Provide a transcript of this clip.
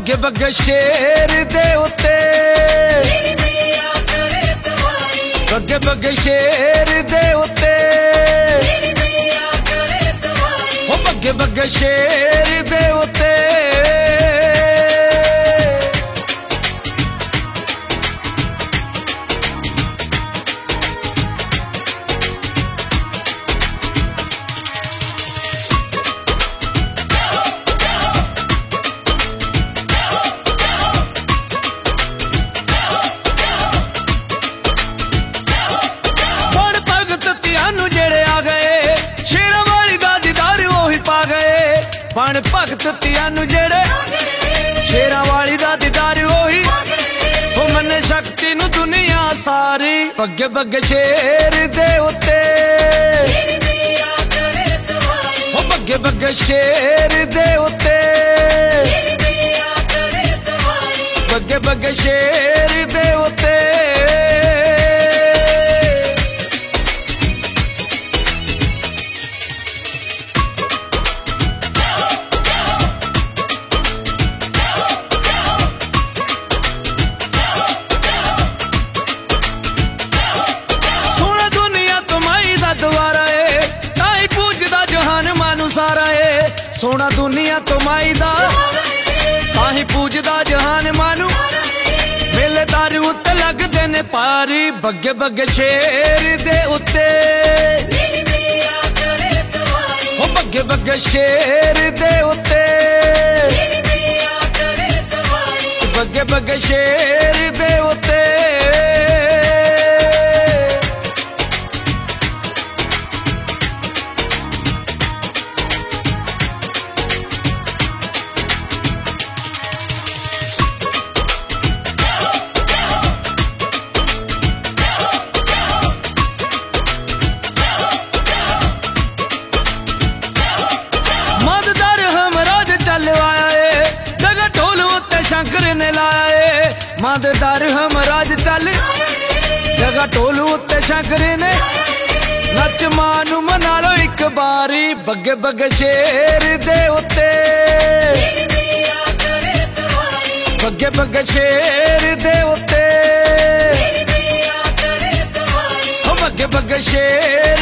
बग्गे बग्गे शेर दे उत्ते बग्गे बग्गे शेर दे उत्ते ओ बग्गे बग्गे शेर दे उत्ते बन भगत तियानू जेड़े शेरां वाली दा दीदार ओही ओ मन्ने शक्ति नू दुनिया सारी बग्गे बग्गे शेर दे उत्ते ओ बग्गे बग्गे शेर दे उत्ते बग्गे बग्गे शेर दे उत्ते सोना दुनिया तो माई दा ताही पूजदा जहान मानू मेले तारी उत्ते लगदे ने पारी बग्गे बग्गे शेर दे उत्ते ओ बग्गे बग्गे शेर दे उत्ते बग्गे बग्गे शेर दे उत्ते शंकर ने लाया है मां दे दर हमराज चल जगह ढोल उत्ते शंकर ने नच मां नू मना लो एक बारी बग्गे बग्गे शेर दे उत्ते बग्गे बग्गे शेर दे उत्ते बग्गे बग्गे शेर